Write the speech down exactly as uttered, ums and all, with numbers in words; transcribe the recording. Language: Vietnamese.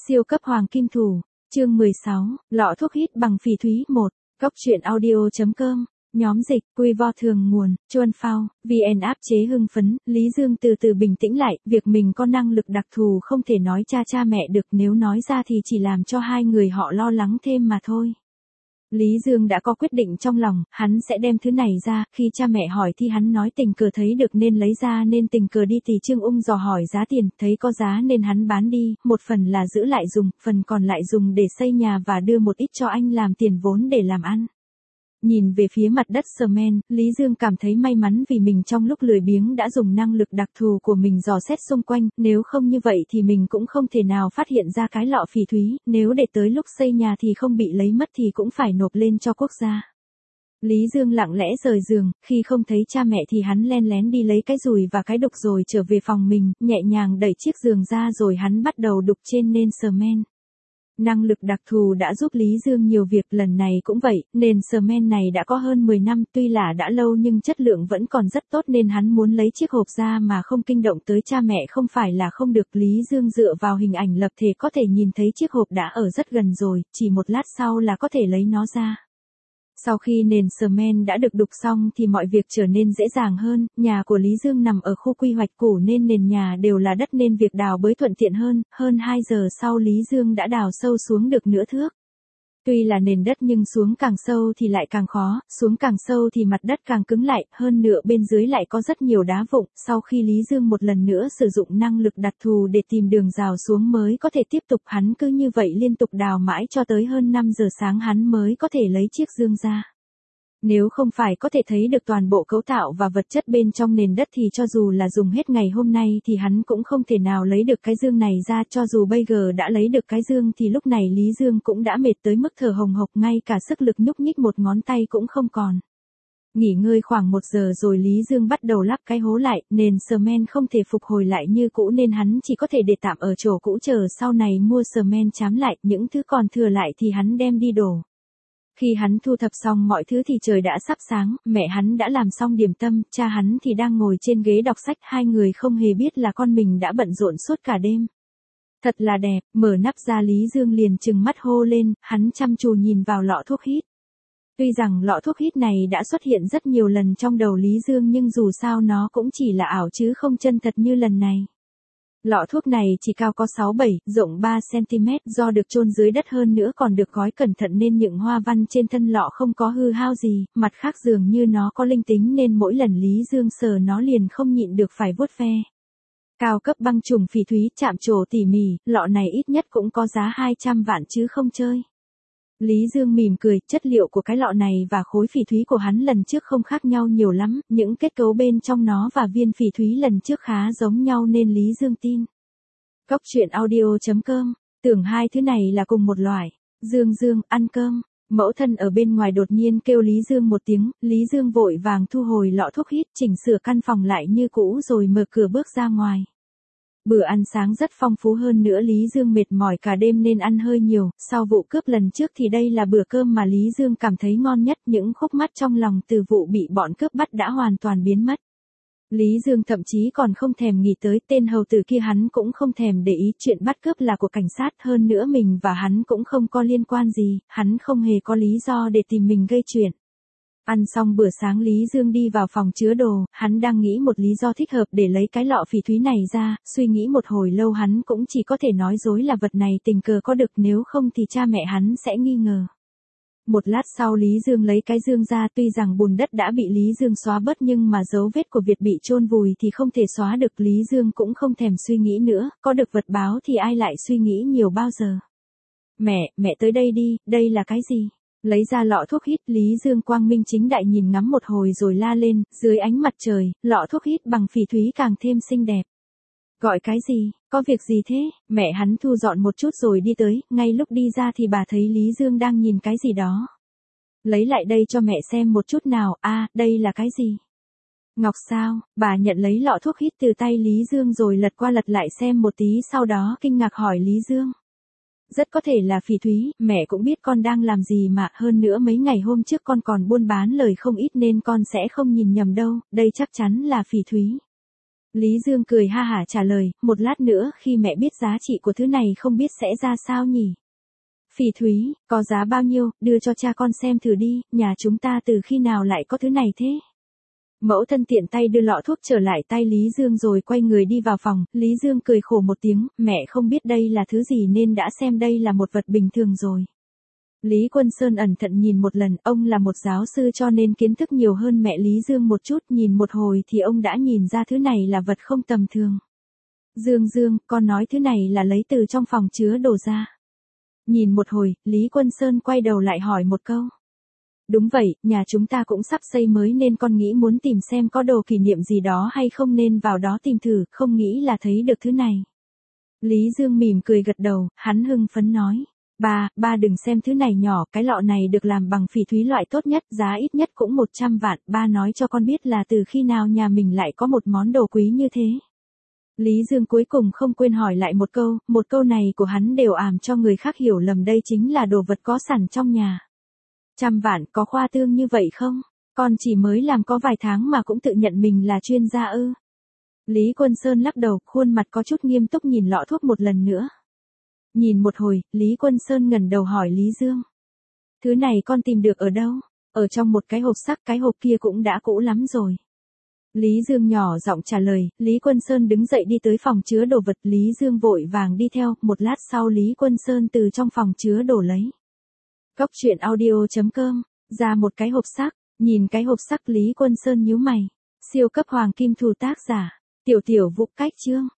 Siêu cấp hoàng kim thủ, chương mười sáu, lọ thuốc hít bằng phỉ thúy một, góc truyện audio.com, nhóm dịch, quy vo thường nguồn, Chuan Phao, vê en áp chế hưng phấn, Lý Dương từ từ bình tĩnh lại, việc mình có năng lực đặc thù không thể nói cha cha mẹ được, nếu nói ra thì chỉ làm cho hai người họ lo lắng thêm mà thôi. Lý Dương đã có quyết định trong lòng, hắn sẽ đem thứ này ra, khi cha mẹ hỏi thì hắn nói tình cờ thấy được nên lấy ra nên tình cờ đi thì Trương Ung dò hỏi giá tiền, thấy có giá nên hắn bán đi, một phần là giữ lại dùng, phần còn lại dùng để xây nhà và đưa một ít cho anh làm tiền vốn để làm ăn. Nhìn về phía mặt đất Semen, Lý Dương cảm thấy may mắn vì mình trong lúc lười biếng đã dùng năng lực đặc thù của mình dò xét xung quanh, nếu không như vậy thì mình cũng không thể nào phát hiện ra cái lọ phỉ thúy, nếu để tới lúc xây nhà thì không bị lấy mất thì cũng phải nộp lên cho quốc gia. Lý Dương lặng lẽ rời giường, khi không thấy cha mẹ thì hắn len lén đi lấy cái dùi và cái đục rồi trở về phòng mình, nhẹ nhàng đẩy chiếc giường ra rồi hắn bắt đầu đục trên nền Semen. Năng lực đặc thù đã giúp Lý Dương nhiều việc, lần này cũng vậy, nền Semen này đã có hơn mười năm, tuy là đã lâu nhưng chất lượng vẫn còn rất tốt nên hắn muốn lấy chiếc hộp ra mà không kinh động tới cha mẹ không phải là không được. Lý Dương dựa vào hình ảnh lập thể có thể nhìn thấy chiếc hộp đã ở rất gần rồi, chỉ một lát sau là có thể lấy nó ra. Sau khi nền Semen đã được đục xong thì mọi việc trở nên dễ dàng hơn, nhà của Lý Dương nằm ở khu quy hoạch cũ nên nền nhà đều là đất nên việc đào bới thuận tiện hơn, hơn hai giờ sau Lý Dương đã đào sâu xuống được nửa thước. Tuy là nền đất nhưng xuống càng sâu thì lại càng khó, xuống càng sâu thì mặt đất càng cứng lại, hơn nữa bên dưới lại có rất nhiều đá vụn, sau khi Lý Dương một lần nữa sử dụng năng lực đặc thù để tìm đường rào xuống mới có thể tiếp tục, hắn cứ như vậy liên tục đào mãi cho tới hơn năm giờ sáng hắn mới có thể lấy chiếc dương ra. Nếu không phải có thể thấy được toàn bộ cấu tạo và vật chất bên trong nền đất thì cho dù là dùng hết ngày hôm nay thì hắn cũng không thể nào lấy được cái dương này ra, cho dù bây giờ đã lấy được cái dương thì lúc này Lý Dương cũng đã mệt tới mức thở hồng hộc, ngay cả sức lực nhúc nhích một ngón tay cũng không còn. Nghỉ ngơi khoảng một giờ rồi Lý Dương bắt đầu lắp cái hố lại, nền Semen không thể phục hồi lại như cũ nên hắn chỉ có thể để tạm ở chỗ cũ chờ sau này mua Semen chám lại, những thứ còn thừa lại thì hắn đem đi đổ. Khi hắn thu thập xong mọi thứ thì trời đã sắp sáng, mẹ hắn đã làm xong điểm tâm, cha hắn thì đang ngồi trên ghế đọc sách, hai người không hề biết là con mình đã bận rộn suốt cả đêm. Thật là đẹp, mở nắp ra Lý Dương liền trừng mắt hô lên, hắn chăm chú nhìn vào lọ thuốc hít. Tuy rằng lọ thuốc hít này đã xuất hiện rất nhiều lần trong đầu Lý Dương nhưng dù sao nó cũng chỉ là ảo chứ không chân thật như lần này. Lọ thuốc này chỉ cao có sáu bảy, rộng ba xăng-ti-mét, do được chôn dưới đất hơn nữa còn được gói cẩn thận nên những hoa văn trên thân lọ không có hư hao gì, mặt khác dường như nó có linh tính nên mỗi lần Lý Dương sờ nó liền không nhịn được phải vuốt ve. Cao cấp băng trùng phỉ thúy, chạm trổ tỉ mỉ, lọ này ít nhất cũng có giá hai trăm vạn chứ không chơi. Lý Dương mỉm cười, chất liệu của cái lọ này và khối phỉ thúy của hắn lần trước không khác nhau nhiều lắm, những kết cấu bên trong nó và viên phỉ thúy lần trước khá giống nhau nên Lý Dương tin. Góc truyện audio.com, tưởng hai thứ này là cùng một loại. Dương Dương, ăn cơm. Mẫu thân ở bên ngoài đột nhiên kêu Lý Dương một tiếng, Lý Dương vội vàng thu hồi lọ thuốc hít, chỉnh sửa căn phòng lại như cũ rồi mở cửa bước ra ngoài. Bữa ăn sáng rất phong phú, hơn nữa Lý Dương mệt mỏi cả đêm nên ăn hơi nhiều, sau vụ cướp lần trước thì đây là bữa cơm mà Lý Dương cảm thấy ngon nhất, những khúc mắc trong lòng từ vụ bị bọn cướp bắt đã hoàn toàn biến mất. Lý Dương thậm chí còn không thèm nghĩ tới tên hầu tử kia, hắn cũng không thèm để ý, chuyện bắt cướp là của cảnh sát, hơn nữa mình và hắn cũng không có liên quan gì, hắn không hề có lý do để tìm mình gây chuyện. Ăn xong bữa sáng Lý Dương đi vào phòng chứa đồ, hắn đang nghĩ một lý do thích hợp để lấy cái lọ phỉ thúy này ra, suy nghĩ một hồi lâu hắn cũng chỉ có thể nói dối là vật này tình cờ có được, nếu không thì cha mẹ hắn sẽ nghi ngờ. Một lát sau Lý Dương lấy cái dương ra, tuy rằng bùn đất đã bị Lý Dương xóa bớt nhưng mà dấu vết của việc bị chôn vùi thì không thể xóa được, Lý Dương cũng không thèm suy nghĩ nữa, có được vật báo thì ai lại suy nghĩ nhiều bao giờ. Mẹ, mẹ tới đây đi, đây là cái gì? Lấy ra lọ thuốc hít, Lý Dương quang minh chính đại nhìn ngắm một hồi rồi la lên, dưới ánh mặt trời, lọ thuốc hít bằng phỉ thúy càng thêm xinh đẹp. Gọi cái gì, có việc gì thế? Mẹ hắn thu dọn một chút rồi đi tới, ngay lúc đi ra thì bà thấy Lý Dương đang nhìn cái gì đó. Lấy lại đây cho mẹ xem một chút nào, a à, đây là cái gì? Ngọc sao? Bà nhận lấy lọ thuốc hít từ tay Lý Dương rồi lật qua lật lại xem một tí, sau đó kinh ngạc hỏi Lý Dương. Rất có thể là phỉ thúy, mẹ cũng biết con đang làm gì mà, hơn nữa mấy ngày hôm trước con còn buôn bán lời không ít nên con sẽ không nhìn nhầm đâu, đây chắc chắn là phỉ thúy. Lý Dương cười ha hả trả lời, một lát nữa khi mẹ biết giá trị của thứ này không biết sẽ ra sao nhỉ. Phỉ thúy, có giá bao nhiêu, đưa cho cha con xem thử đi, nhà chúng ta từ khi nào lại có thứ này thế? Mẫu thân tiện tay đưa lọ thuốc trở lại tay Lý Dương rồi quay người đi vào phòng, Lý Dương cười khổ một tiếng, mẹ không biết đây là thứ gì nên đã xem đây là một vật bình thường rồi. Lý Quân Sơn ẩn thận nhìn một lần, ông là một giáo sư cho nên kiến thức nhiều hơn mẹ Lý Dương một chút, nhìn một hồi thì ông đã nhìn ra thứ này là vật không tầm thường. Dương Dương, con nói thứ này là lấy từ trong phòng chứa đồ ra. Nhìn một hồi, Lý Quân Sơn quay đầu lại hỏi một câu. Đúng vậy, nhà chúng ta cũng sắp xây mới nên con nghĩ muốn tìm xem có đồ kỷ niệm gì đó hay không nên vào đó tìm thử, không nghĩ là thấy được thứ này. Lý Dương mỉm cười gật đầu, hắn hưng phấn nói. Ba, ba đừng xem thứ này nhỏ, cái lọ này được làm bằng phỉ thúy loại tốt nhất, giá ít nhất cũng một trăm vạn, ba nói cho con biết là từ khi nào nhà mình lại có một món đồ quý như thế. Lý Dương cuối cùng không quên hỏi lại một câu, một câu này của hắn đều ảm cho người khác hiểu lầm đây chính là đồ vật có sẵn trong nhà. Trăm vạn có khoa trương như vậy không? Con chỉ mới làm có vài tháng mà cũng tự nhận mình là chuyên gia ư? Lý Quân Sơn lắc đầu, khuôn mặt có chút nghiêm túc nhìn lọ thuốc một lần nữa. Nhìn một hồi, Lý Quân Sơn ngẩng đầu hỏi Lý Dương. Thứ này con tìm được ở đâu? Ở trong một cái hộp sắt, cái hộp kia cũng đã cũ lắm rồi. Lý Dương nhỏ giọng trả lời, Lý Quân Sơn đứng dậy đi tới phòng chứa đồ vật, Lý Dương vội vàng đi theo, một lát sau Lý Quân Sơn từ trong phòng chứa đồ lấy. Góc truyện audio chấm com, ra một cái hộp sắt, nhìn cái hộp sắt Lý Quân Sơn nhíu mày. Siêu cấp hoàng kim thù tác giả, Tiểu Tiểu Vũ Cách Chương.